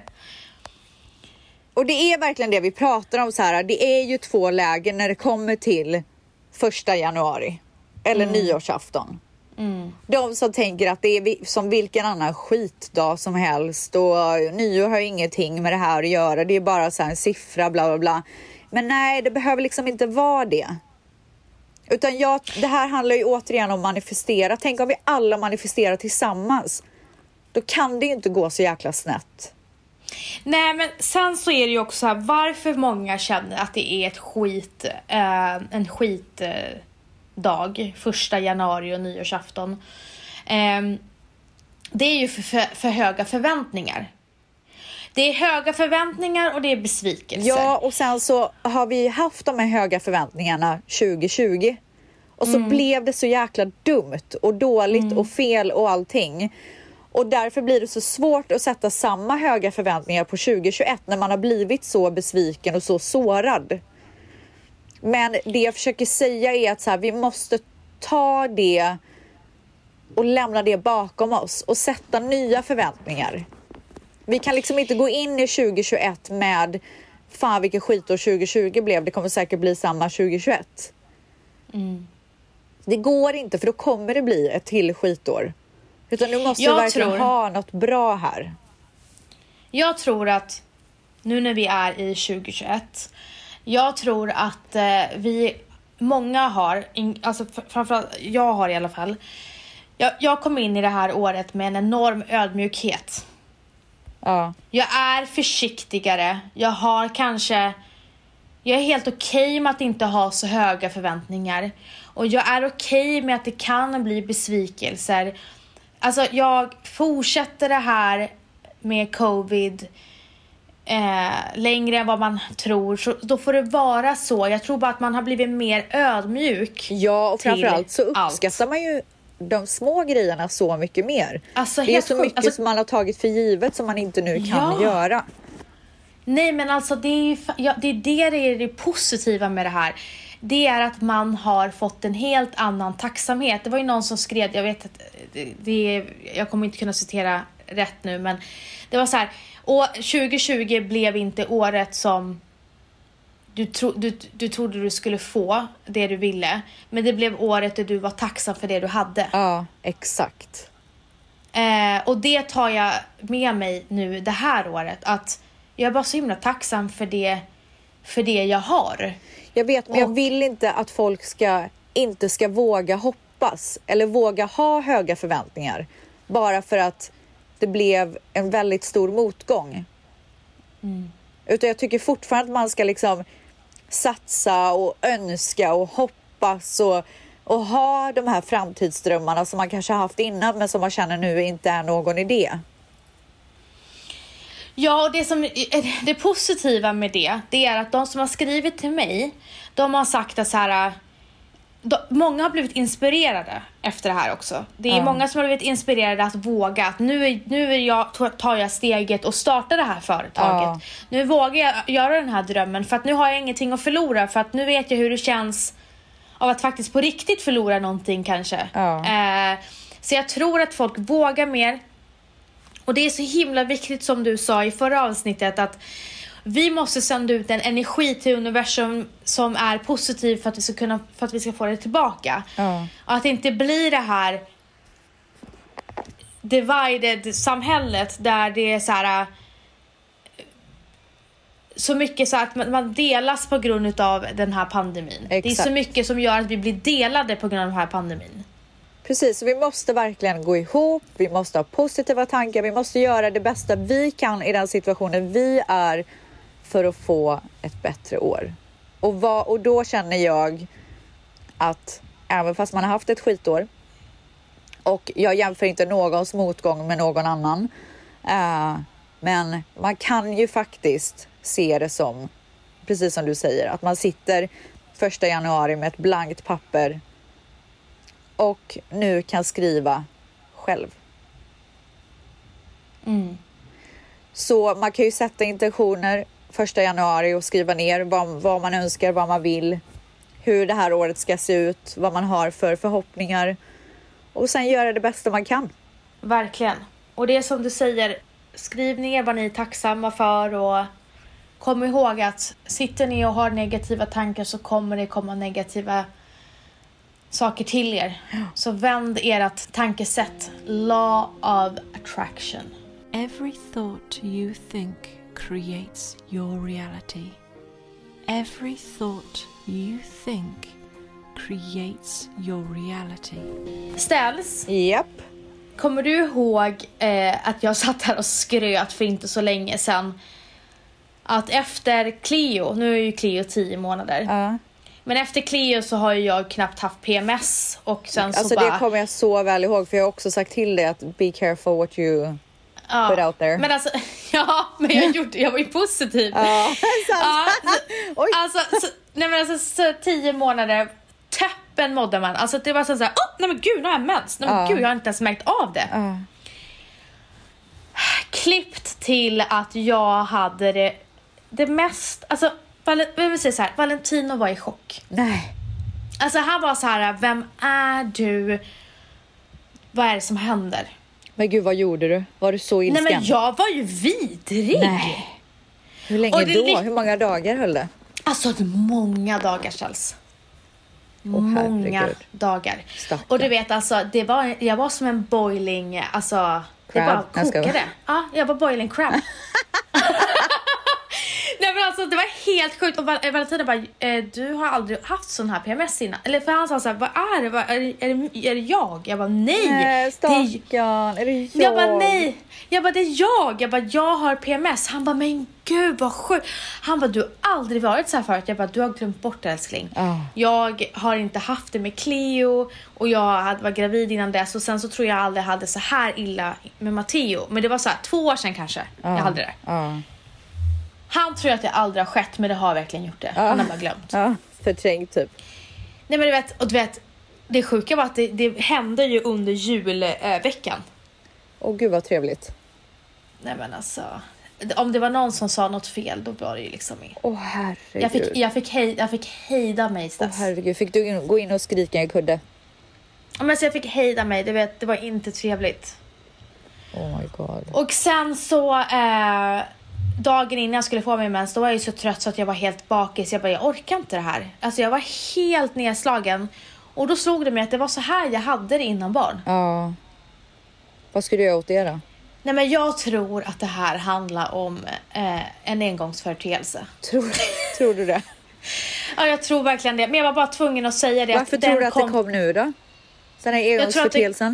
Och det är verkligen det vi pratar om så här. Det är ju två lägen när det kommer till första januari. Eller mm. nyårsafton. Mm. De som tänker att det är som vilken annan skitdag som helst. Och nyår har ingenting med det här att göra. Det är bara så här en siffra, bla bla bla. Men nej, det behöver liksom inte vara det. Utan jag, det här handlar ju återigen om manifestera. Tänk om vi alla manifesterar tillsammans. Då kan det ju inte gå så jäkla snett. Nej, men sen så är det ju också så här, varför många känner att det är ett skit, eh, en skitdag, eh, första januari och nyårsafton. Eh, det är ju för, för, för höga förväntningar. Det är höga förväntningar och det är besvikelser. Ja, och sen så har vi haft de här höga förväntningarna tjugo tjugo. Och så mm. blev det så jäkla dumt och dåligt mm. och fel och allting. Och därför blir det så svårt att sätta samma höga förväntningar på tjugo tjugoett när man har blivit så besviken och så sårad. Men det jag försöker säga är att så här, vi måste ta det och lämna det bakom oss och sätta nya förväntningar. Vi kan liksom inte gå in i tjugo tjugoett med fan vilken skitår tjugo tjugo blev. Det kommer säkert bli samma tjugo tjugoett. Mm. Det går inte, för då kommer det bli ett till skitår. Utan du måste jag verkligen tror, ha något bra här. Jag tror att nu när vi är i tjugo tjugoett, jag tror att eh, vi, många har, in, alltså framförallt jag har i alla fall, jag, jag kom in i det här året med en enorm ödmjukhet. Ja. Jag är försiktigare. Jag har kanske, jag är helt okej okay med att inte ha så höga förväntningar. Och jag är okej okay med att det kan bli besvikelser. Alltså jag fortsätter det här med covid eh, längre än vad man tror. Så då får det vara så. Jag tror bara att man har blivit mer ödmjuk. Ja, och framförallt så uppskattar allt. Man ju de små grejerna så mycket mer. Alltså, det är så mycket alltså, som man har tagit för givet som man inte nu kan ja. göra. Nej, men alltså det är, ja, det är det det är det positiva med det här. det är att man har fått en helt annan tacksamhet. Det var ju någon som skrev, jag vet att det, det, jag kommer inte kunna citera rätt nu, men det var så här: och tjugo tjugo blev inte året som du, tro, du, du trodde du skulle få det du ville, men det blev året där du var tacksam för det du hade. Ja, exakt. Eh, och det tar jag med mig nu det här året, att jag är bara så himla tacksam för det, för det jag har. Jag vet, men och, jag vill inte att folk ska inte ska våga hoppas eller våga ha höga förväntningar bara för att det blev en väldigt stor motgång. Mm. Utan jag tycker fortfarande att man ska liksom satsa och önska och hoppas och, och ha de här framtidsdrömmarna som man kanske har haft innan men som man känner nu inte är någon idé. Ja, och det, som, det positiva med det, det är att de som har skrivit till mig, de har sagt att så här, de, många har blivit inspirerade efter det här också. Det är ja. många som har blivit inspirerade att våga, att nu, är, nu är jag, tar jag steget och startar det här företaget. Ja. Nu vågar jag göra den här drömmen för att nu har jag ingenting att förlora, för att nu vet jag hur det känns av att faktiskt på riktigt förlora någonting kanske. Ja. Eh, så jag tror att folk vågar mer. Och det är så himla viktigt som du sa i förra avsnittet, att vi måste sända ut en energi till universum som är positiv för att vi ska kunna, för att vi ska få det tillbaka. Ja. Och att det inte blir det här divided samhället där det är så här så mycket så att man delas på grund av den här pandemin. Exakt. Det är så mycket som gör att vi blir delade på grund av den här pandemin. Precis, vi måste verkligen gå ihop, vi måste ha positiva tankar, vi måste göra det bästa vi kan i den situationen vi är för att få ett bättre år. Och, vad, och då känner jag att även fast man har haft ett skitår, och jag jämför inte någons motgång med någon annan, äh, men man kan ju faktiskt se det som, precis som du säger, att man sitter första januari med ett blankt papper och nu kan skriva själv. Mm. Så man kan ju sätta intentioner första januari och skriva ner vad, vad man önskar, vad man vill, hur det här året ska se ut, vad man har för förhoppningar, och sen göra det bästa man kan. Verkligen. Och det är som du säger, skriv ner vad ni är tacksamma för, och kom ihåg att sitter ni och har negativa tankar så kommer det komma negativa saker till er. Så vänd ert tankesätt. Law of attraction. Every thought you think creates your reality. Every thought you think creates your reality. Ställs. Japp. Kommer du ihåg eh, att jag satt här och skröt för inte så länge sedan att efter Cleo, nu är ju Cleo tio månader. Ja. Men efter Cleo så har jag knappt haft P M S. Och sen alltså så bara... det kommer jag så väl ihåg, för jag har också sagt till dig att be careful what you ja, put out there. Men alltså, ja, men jag, gjorde, jag var ju positiv. Ja, ja, så, alltså, så, nej men alltså så tio månader, täppen mådde man. Alltså det var så såhär, oh, nej men gud, nu har jag mens. Nej men ja. gud, jag har inte ens märkt av det. Ja. Klippt till att jag hade det, det mest, alltså jag vill säga så här, Valentino var i chock. Nej. Alltså han var så här, vem är du? Vad är det som händer? Men gud, vad gjorde du? Var du så ilsken? Nej men jag var ju vidrig. Nej. Hur länge då? Li- Hur många dagar höll det? Alltså många dagar Charles. Oh, många herregud. dagar. Stackarn. Och du vet alltså, det var, jag var som en boiling, alltså crab. Det bara Jag kokade. ska... Ja, jag var boiling crab. Nej men alltså det var helt sjukt. Och Valentina bara, eh, du har aldrig haft sån här P M S innan. Eller för han sa såhär, vad är det? Vad, är, det, är, det, är det jag? Jag bara, nej. Nej, stackarn. Är det jag? Jag bara, nej. Jag bara, det är jag. Jag bara, jag har P M S. Han bara, men gud vad sjukt. Han bara, du har aldrig varit så här förut. Jag bara, du har glömt bort det, älskling. Oh. Jag har inte haft det med Cleo. Och jag var gravid innan dess. Och sen så tror jag aldrig hade så här illa med Matteo. Men det var så här, två år sedan kanske. Oh. Jag hade det. Oh. Han tror att det aldrig har skett, men det har verkligen gjort det. Ja. Han har bara glömt. Ja, förträngt typ. Nej men du vet, och du vet, det sjuka var att det, det hände ju under julveckan. Åh gud vad trevligt. Nej men alltså, om det var någon som sa något fel, då var det ju liksom... Åh, herregud. Jag fick, jag fick, hej, jag fick hejda mig. Åh, herregud. Fick du in, gå in och skrika i kudde? Ja, men så jag fick hejda mig. Det, vet, det var inte trevligt. Oh my god. Och sen så... Eh, dagen innan jag skulle få mig mens, då var jag ju så trött så att jag var helt bakis. Jag bara, jag orkar inte det här. Alltså jag var helt nedslagen. Och då slog det mig att det var så här jag hade det innan barn. Ja. Vad skulle du göra åt det då? Nej, men jag tror att det här handlar om eh, en engångsföreteelse. Tror, tror du det? Ja, jag tror verkligen det. Men jag var bara tvungen att säga det. Varför att tror den du att kom... det kom nu då? Den här engångsföreteelsen?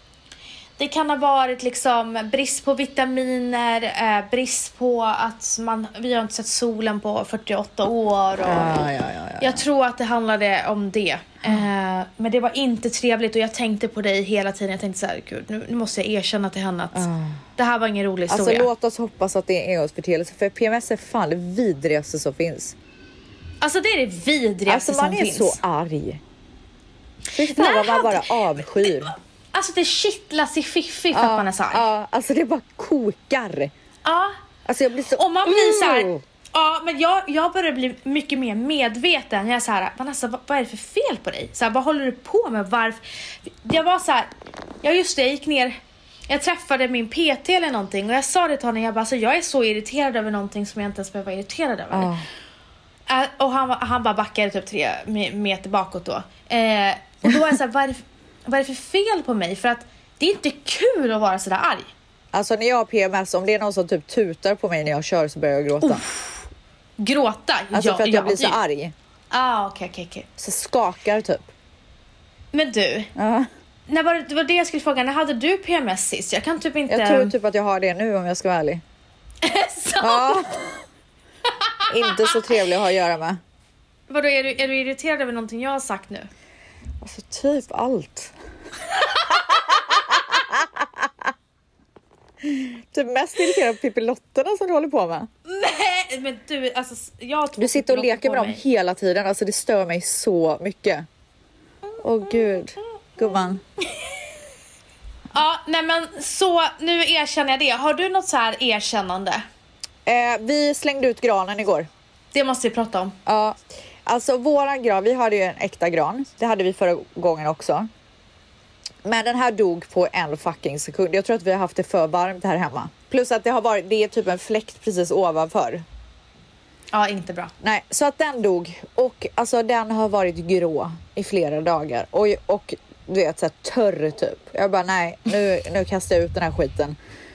Det kan ha varit liksom brist på vitaminer, eh, brist på att man, vi har inte sett solen på fyrtioåtta år. Och ja, ja, ja, ja. Jag tror att det handlade om det. Eh, men det var inte trevligt och jag tänkte på dig hela tiden. Jag tänkte så här, gud, nu, nu måste jag erkänna till henne att oh. det här var ingen rolig historia. Alltså låt oss hoppas att det är engångsföreteelse, för P M S är fan det vidrigaste som finns. Alltså det är det vidrigaste alltså, som finns. Alltså man är så arg. Fy fan vad man bara avskyr. Alltså det kittlas i fiffi för ja, att man är så arg. Ja, alltså det bara kokar. Ja. Alltså jag blir så... Och man blir så här... Ja, men jag, jag börjar bli mycket mer medveten. Jag är så här, Vanessa, vad, vad är det för fel på dig? Så här, vad håller du på med? Varför? Jag var så här... Ja, just det, jag gick ner... Jag träffade min P T eller någonting. Och jag sa det till honom. Jag bara, alltså, jag är så irriterad över någonting som jag inte ens behöver vara irriterad över. Oh. Uh, och han, han bara backade typ tre meter bakåt då. Uh, och då var jag så här, vad är det för... Vad är det för fel på mig? För att det är inte kul att vara sådär arg. Alltså när jag har P M S, om det är någon som typ tutar på mig när jag kör så börjar jag gråta. Uff. Gråta? Alltså ja, för att jag ja, blir så det... arg. Ah, okej, okay, okej, okay, okay. Så skakar typ. Men du, uh. när var det, det var det jag skulle fråga. När hade du P M S sist? Jag kan typ inte... Jag tror typ att jag har det nu om jag ska vara ärlig. Så? Ja. Inte så trevlig att ha att göra med. Vadå, är du, är du irriterad över någonting jag har sagt nu? Alltså typ allt. Typ mest irriterad på Pippilotterna som du håller på med. Nej, men du, alltså jag Du sitter och leker med dem mig. hela tiden. Alltså det stör mig så mycket. Åh oh, gud, gumman. Ja, nej men så nu erkänner jag det. Har du något så här erkännande? Eh, vi slängde ut granen igår. Det måste vi prata om. Ja, alltså våran gran, vi hade ju en äkta gran. Det hade vi förra gången också. Men den här dog på en fucking sekund. Jag tror att vi har haft det för varmt här hemma. Plus att det har varit, det är typ en fläkt precis ovanför. Ja, inte bra. Nej, så att den dog. Och alltså den har varit grå i flera dagar. Och, och du vet, så här törr typ. Jag bara, nej, nu, nu kastar jag ut den här skiten.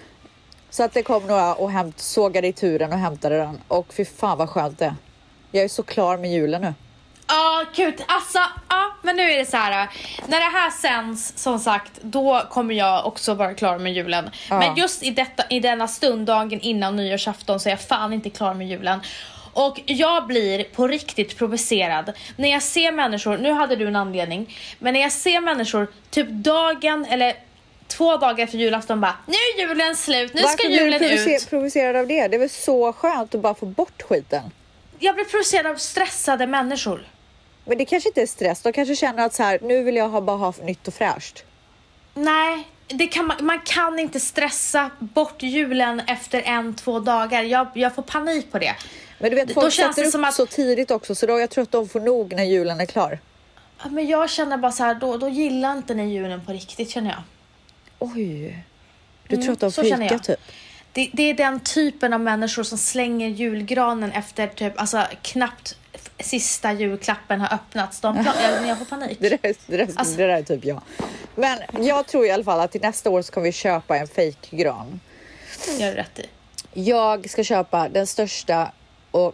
Så att det kom några och hämt, sågade i turen och hämtade den. Och fy fan vad skönt det. Jag är så klar med julen nu. Ja, oh, gud. Alltså, ja, men nu är det så här. När det här sänds, som sagt, då kommer jag också vara klar med julen. Ja. Men just i, detta, i denna stund, dagen innan nyårsafton, så är jag fan inte klar med julen. Och jag blir på riktigt provocerad när jag ser människor, nu hade du en anledning, men när jag ser människor typ dagen eller två dagar för julafton bara, nu är julen slut, nu Varför ska julen blir du provocer- ut. provocerad av det? Det är väl så skönt att bara få bort skiten. Jag blir provocerad av stressade människor. Men det kanske inte är stress. De kanske känner att så här, nu vill jag ha, bara ha nytt och fräscht. Nej, det kan man, man kan inte stressa bort julen efter en, två dagar. Jag, jag får panik på det. Men du vet, folk då känns sätter det upp som att... så tidigt också. Så då jag tror att de får nog när julen är klar. Men jag känner bara så här, då, då gillar inte ni julen på riktigt, känner jag. Oj, du mm, tror att de så fikar typ? Det, det är den typen av människor som slänger julgranen efter typ, alltså knappt sista julklappen har öppnats. De jag, jag får panik. Det där, det, där, alltså. det där är typ jag. Men jag tror i alla fall att till nästa år så kommer vi köpa en fake gran. Gör du rätt i. Jag ska köpa den största och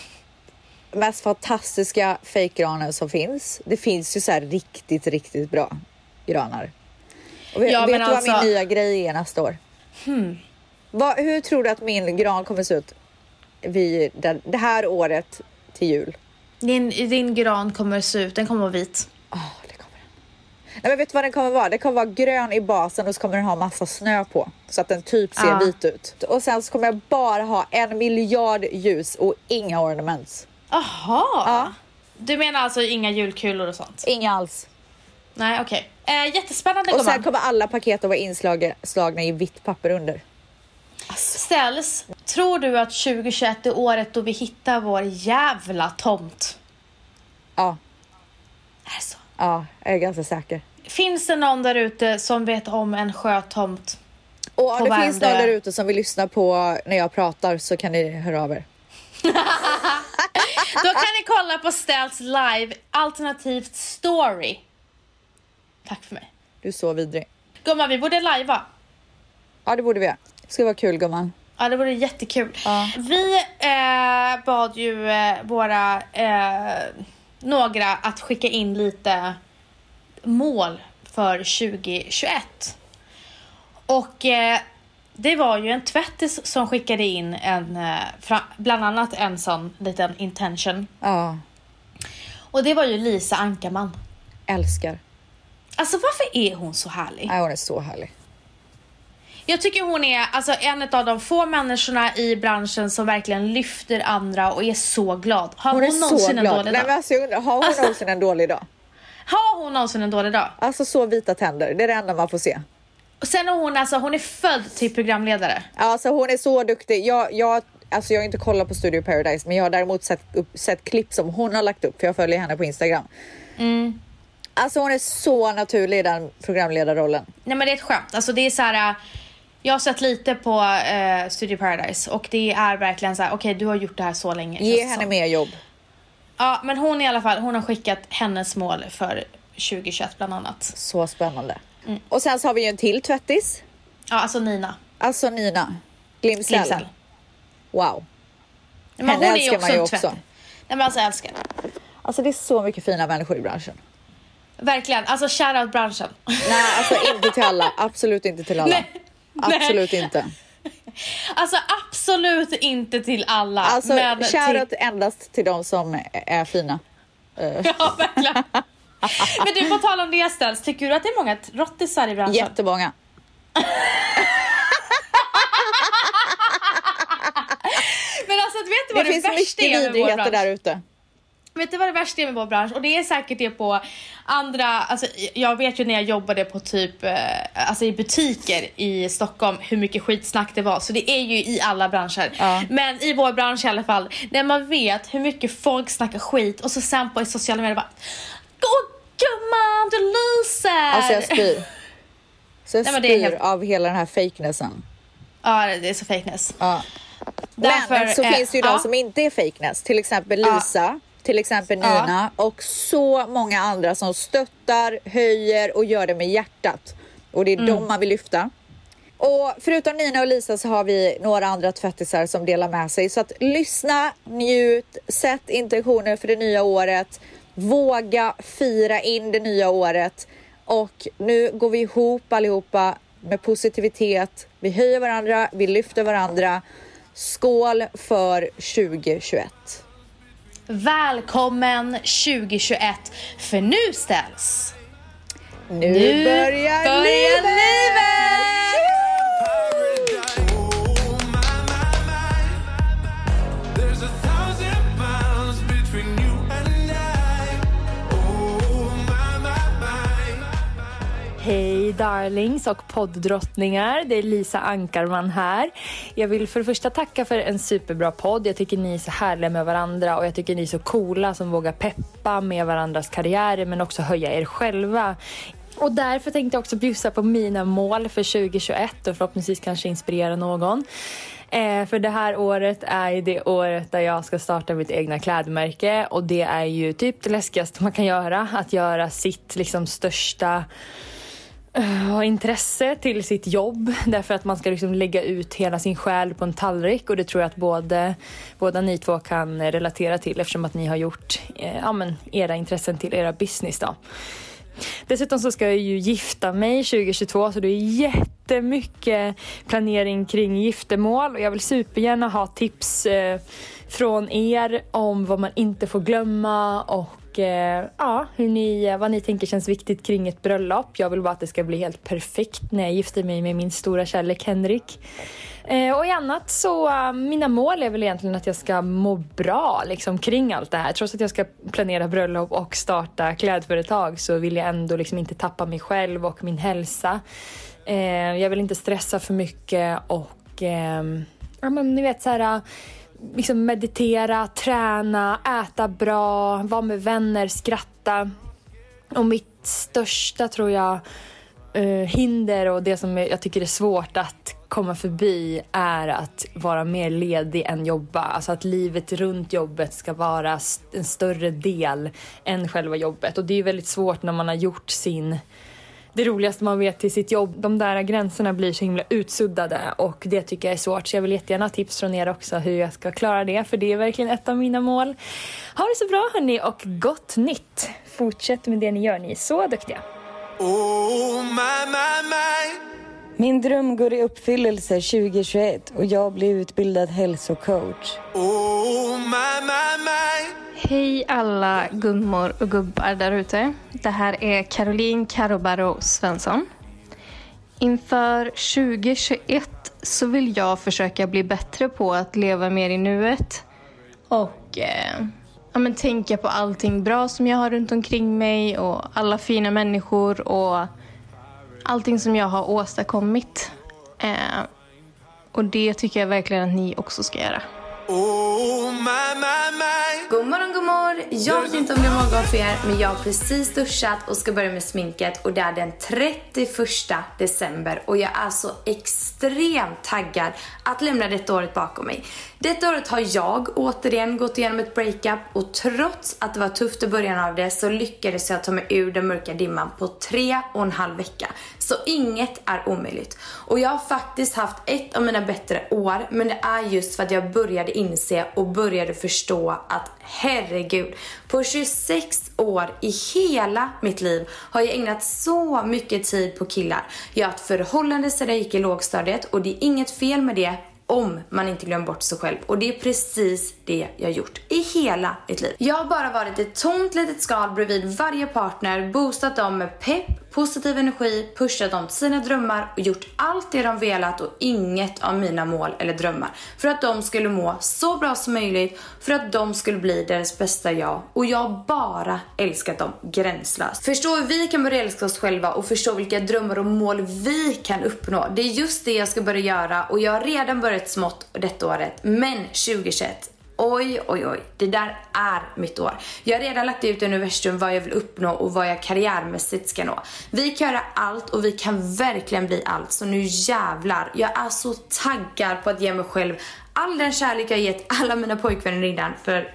mest fantastiska fake-granen som finns. Det finns ju så här riktigt, riktigt bra granar. Och vet ja, vet men du alltså... vad min nya grej är nästa år? Hmm. Vad, hur tror du att min gran kommer se ut vid det, det här året till jul? Din, din gran kommer se ut, den kommer vara vit. Oh, det kommer den. Nej, men vet du vad den kommer vara? Den kommer vara grön i basen och så kommer den ha massa snö på. Så att den typ ser ah. vit ut. Och sen så kommer jag bara ha en miljard ljus och inga ornaments. Aha. Ja. Du menar alltså inga julkulor och sånt? Inga alls. Nej, okej. Okay. Eh, jättespännande. Och sen kommer alla paket att vara inslagna i vitt papper under. Alltså, Ställs, tror du att tjugohundratjugoett är året då vi hittar vår jävla tomt? Ja. Är det så? Ja, jag är ganska säker. Finns det någon där ute som vet om en sjötomt? Och om det Värmdö? finns någon där ute som vill lyssna på när jag pratar så kan ni höra av er. Då kan ni kolla på Ställs live, alternativt story. Tack för mig. Du är så vidrig. Gumman, vi borde lajva. Ja, det borde vi göra. Det ska vara kul, gumman. Ja, det vore jättekul. Ja. Vi eh, bad ju eh, våra eh, några att skicka in lite mål för tjugohundratjugoett. Och eh, det var ju en tvättis som skickade in en, eh, fra, bland annat en sån liten intention. Ja. Och det var ju Lisa Ankarman. Älskar. Alltså varför är hon så härlig? Nej, hon är så härlig. Jag tycker hon är alltså en av de få människorna i branschen som verkligen lyfter andra och är så glad. Har hon, hon hon någonsin en dålig dag? Nej, men alltså, jag undrar, har hon alltså, någonsin en dålig dag? Har hon någonsin en dålig dag? Alltså så vita tänder, det är det enda man får se. Och sen är hon alltså, hon är född till programledare. Alltså hon är så duktig. Jag, jag, alltså, jag har inte kollat på Studio Paradise, men jag har däremot sett, upp, sett klipp som hon har lagt upp, för jag följer henne på Instagram. Mm. Alltså hon är så naturlig i den programledarrollen. Nej, men det är ett skämt. Alltså det är så här. Jag har sett lite på eh, Studio Paradise och det är verkligen så här: okej, okay, du har gjort det här så länge. Ge henne som. mer jobb. Ja, men hon i alla fall, hon har skickat hennes mål för tjugohundratjugoett bland annat. Så spännande. Mm. Och sen så har vi ju en till tvättis. Ja, alltså Nina. Alltså Nina Glimsell. Glimsell. Wow. Men henne hon är älskar ju också man ju en också. tvätt. Nej, men alltså jag älskar. Alltså det är så mycket fina människor i branschen. Verkligen, alltså shoutout branschen. Nej, alltså inte till alla. Absolut inte till alla. Nej. Absolut Nej. inte. Alltså absolut inte till alla. Alltså men shoutout till... endast till de som är fina. Ja, verkligen. Men du, på tal om det Ställs, tycker du att det är många rottisar i branschen? Jättemånga. Men alltså, vet du vad det, det, finns värsta mycket är med vår bransch? där ute. Vet du vad det värsta är med vår bransch? Och det är säkert det på andra, alltså jag vet ju när jag jobbade på typ, eh, alltså i butiker i Stockholm, hur mycket skitsnack det var. Så det är ju i alla branscher. Ja. Men i vår bransch i alla fall, när man vet hur mycket folk snackar skit och så sen på i sociala medier bara: åh gumman, du lyser! Alltså jag spyr. Så jag Nej, men spyr det är helt... av hela den här fakenessen. Ja, det är så fakeness. Ja. Därför, men så eh, finns det ju ja. de som inte är fakeness. Till exempel Lisa, ja. till exempel Nina ja. och så många andra som stöttar, höjer och gör det med hjärtat. Och det är mm. de man vill lyfta. Och förutom Nina och Lisa så har vi några andra tvättisar som delar med sig. Så att lyssna, njut, sätt intentioner för det nya året. Våga fira in det nya året. Och nu går vi ihop allihopa med positivitet. Vi höjer varandra, vi lyfter varandra. Skål för tjugohundratjugoett. Välkommen tjugohundratjugoett, för nu Ställs. Nu, nu börjar, börjar livet! livet! Hej darlings och podddrottningar, det är Lisa Ankarman här. Jag vill för det första tacka för en superbra podd. Jag tycker ni är så härliga med varandra och jag tycker ni är så coola som vågar peppa med varandras karriärer men också höja er själva. Och därför tänkte jag också bjussa på mina mål för tjugohundratjugoett och förhoppningsvis kanske inspirera någon. Eh, för det här året är ju det året där jag ska starta mitt egna klädmärke och det är ju typ det läskigaste man kan göra, att göra sitt liksom största uh, intresse till sitt jobb, därför att man ska liksom lägga ut hela sin själ på en tallrik och det tror jag att både, båda ni två kan relatera till eftersom att ni har gjort eh, ja, men era intressen till era business då. Dessutom så ska jag ju gifta mig tjugohundratjugotvå så det är jättemycket planering kring giftermål och jag vill supergärna ha tips eh, från er om vad man inte får glömma och eh, ja, hur ni, vad ni tänker känns viktigt kring ett bröllop. Jag vill bara att det ska bli helt perfekt när jag gifter mig med min stora kärlek Henrik. Eh, och i annat så, uh, mina mål är väl egentligen att jag ska må bra liksom, kring allt det här. Trots att jag ska planera bröllop och starta klädföretag så vill jag ändå liksom inte tappa mig själv och min hälsa. Eh, jag vill inte stressa för mycket och eh, ja, men ni vet så här, liksom meditera, träna, äta bra, vara med vänner, skratta. Och mitt största tror jag uh, hinder och det som jag tycker är svårt att komma förbi är att vara mer ledig än jobba. Alltså att livet runt jobbet ska vara en större del än själva jobbet. Och det är väldigt svårt när man har gjort sin... Det roligaste man vet till sitt jobb. De där gränserna blir så himla utsuddade och det tycker jag är svårt. Så jag vill jättegärna ha tips från er också hur jag ska klara det. För det är verkligen ett av mina mål. Ha det så bra hörni och gott nytt. Fortsätt med det ni gör, ni är så duktiga. Oh, my, my, my. Min dröm går i uppfyllelse tjugo tjugoett och jag blir utbildad hälsocoach. Oh, my, my, my. Hej alla gummor och gubbar där ute. Det här är Caroline Karobaro Svensson. Inför tjugo tjugoett så vill jag försöka bli bättre på att leva mer i nuet. Och eh, ja, men tänka på allting bra som jag har runt omkring mig. Och alla fina människor och allting som jag har åstadkommit. Eh, och det tycker jag verkligen att ni också ska göra. Oh, my, my, my. God morgon, god morgon. Jag vet inte om det är morgon för er, men jag har precis duschat och ska börja med sminket. Och det är den trettioförsta december. Och jag är så extremt taggad att lämna detta året bakom mig. Detta året har jag återigen gått igenom ett breakup. Och trots att det var tufft i början av det så lyckades jag ta mig ur den mörka dimman på tre och en halv vecka. Så inget är omöjligt. Och jag har faktiskt haft ett av mina bättre år. Men det är just för att jag började inse och började förstå att herregud, på tjugosex år i hela mitt liv har jag ägnat så mycket tid på killar. Jag har haft förhållande sedan jag gick i lågstadiet och det är inget fel med det om man inte glömmer bort sig själv. Och det är precis det jag har gjort i hela mitt liv. Jag har bara varit ett tomt litet skal bredvid varje partner, boostat dem med pepp, positiv energi, pushat dem till sina drömmar och gjort allt det de velat och inget av mina mål eller drömmar. För att de skulle må så bra som möjligt, för att de skulle bli deras bästa jag. Och jag har bara älskat dem gränslöst. Förstå hur vi kan börja älska oss själva och förstå vilka drömmar och mål vi kan uppnå. Det är just det jag ska börja göra och jag har redan börjat smått detta året. Men tjugo tjugoett, oj, oj, oj. Det där är mitt år. Jag har redan lagt ut i universum vad jag vill uppnå och vad jag karriärmässigt ska nå. Vi kan göra allt och vi kan verkligen bli allt. Så nu jävlar. Jag är så taggad på att ge mig själv all den kärlek jag gett alla mina pojkvänner redan. För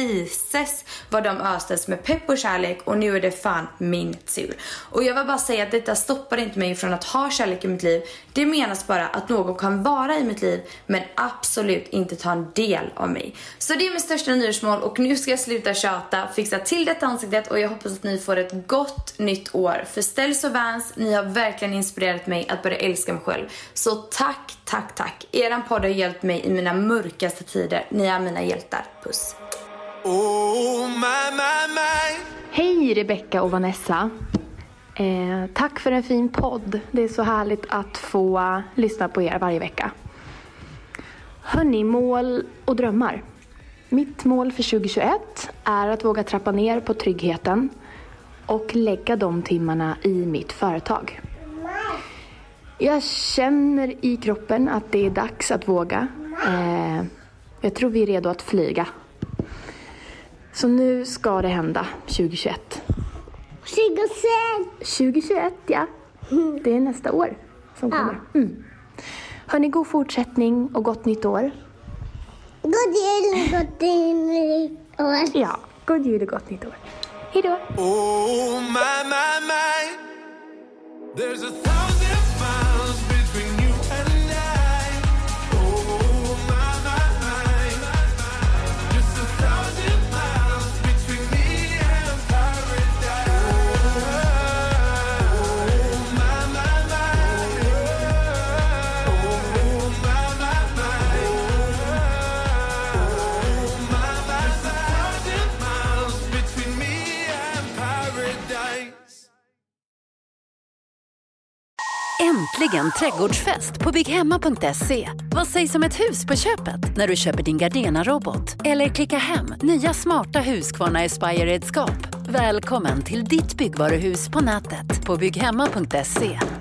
Jesus vad de östes med pepp och kärlek. Och nu är det fan min tur. Och jag vill bara säga att detta stoppar inte mig från att ha kärlek i mitt liv. Det menas bara att någon kan vara i mitt liv, men absolut inte ta en del av mig. Så det är min största nyårsmål. Och nu ska jag sluta tjata, fixa till detta ansiktet. Och jag hoppas att ni får ett gott nytt år. För Stells och Vans, ni har verkligen inspirerat mig att börja älska mig själv. Så tack, tack, tack. Eran podd har hjälpt mig i mina mörkaste tider. Ni är mina hjältar. Puss. Oh, my, my, my. Hej Rebecca och Vanessa. Eh, tack för en fin podd. Det är så härligt att få uh, lyssna på er varje vecka. Hörni, mål och drömmar. Mitt mål för tjugo tjugoett är att våga trappa ner på tryggheten och lägga de timmarna i mitt företag. Jag känner i kroppen att det är dags att våga. Eh, jag tror vi är redo att flyga. Så nu ska det hända tjugo tjugoett. tjugo tjugoett. tjugo tjugoett, ja. Det är nästa år som kommer. Mm. Hörni, god fortsättning och gott nytt år. God jul och gott nytt år. Ja, god jul och gott nytt år. Hej då. Oh, my, my, my. There's a thousand miles between you and I. Oh, my, my, my. Just a thousand miles between me and paradise. Oh, my, my, my. Oh, my, my, my. Oh, my, my, my. A thousand miles between me and paradise. Äntligen trädgårdsfest på bygghemma punkt se. Vad sägs om ett hus på köpet när du köper din Gardena-robot? Eller klicka hem nya smarta Husqvarna Aspire-redskap. Välkommen till ditt byggvaruhus på nätet på bygghemma punkt se.